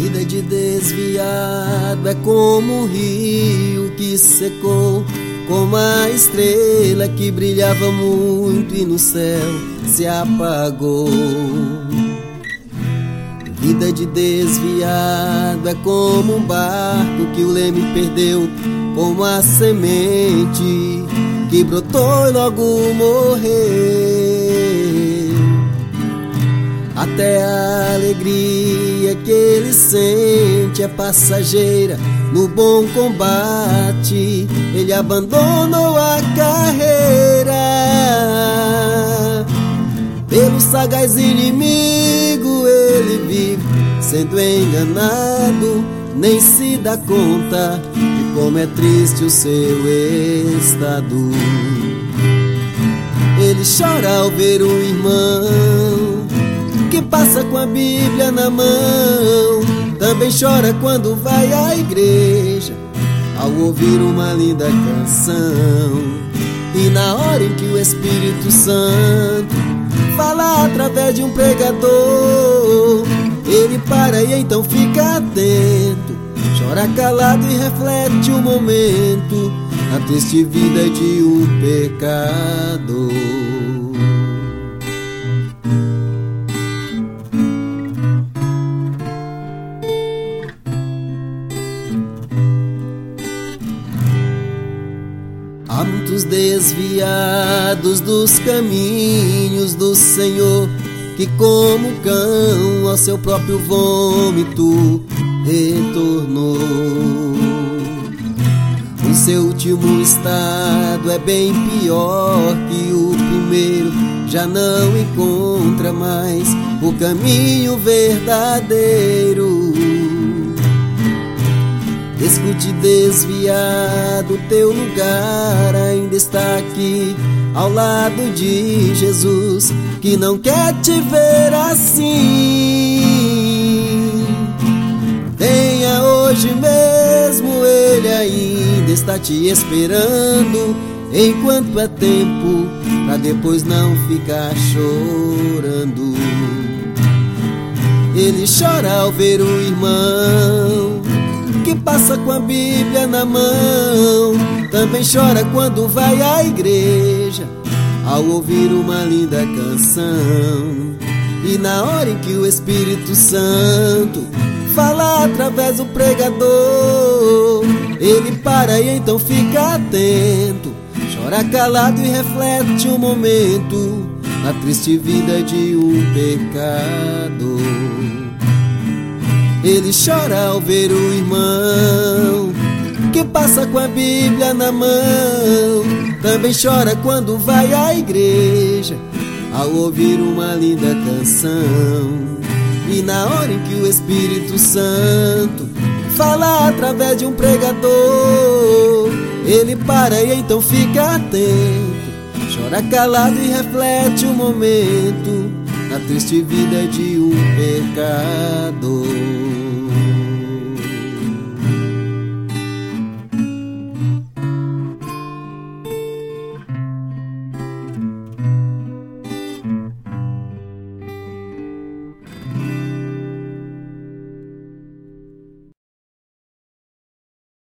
Vida de desviado é como um rio que secou, como a estrela que brilhava muito e no céu se apagou. Vida de desviado é como um barco que o leme perdeu, como a semente que brotou e logo morreu. Até a alegria que ele sente é passageira. No bom combate ele abandonou a carreira. Pelo sagaz inimigo ele vive sendo enganado, nem se dá conta de como é triste o seu estado. Ele chora ao ver um irmão que passa com a Bíblia na mão. Também chora quando vai à igreja, ao ouvir uma linda canção. E na hora em que o Espírito Santo fala através de um pregador, ele para e então fica atento, chora calado e reflete o momento, a triste vida de um pecador. Há muitos desviados dos caminhos do Senhor, que como cão ao seu próprio vômito retornou. O seu último estado é bem pior que o primeiro, já não encontra mais o caminho verdadeiro. Escute, desviado, teu lugar ainda está aqui, ao lado de Jesus, que não quer te ver assim. Venha hoje mesmo, ele ainda está te esperando, enquanto é tempo, pra depois não ficar chorando. Ele chora ao ver o irmão que passa com a Bíblia na mão. Também chora quando vai à igreja, ao ouvir uma linda canção. E na hora em que o Espírito Santo fala através do pregador, ele para e então fica atento, chora calado e reflete o momento, a triste vida de um pecador. Ele chora ao ver o irmão que passa com a Bíblia na mão. Também chora quando vai à igreja, ao ouvir uma linda canção. E na hora em que o Espírito Santo fala através de um pregador, ele para e então fica atento, chora calado e reflete o momento, a triste vida de um pecador.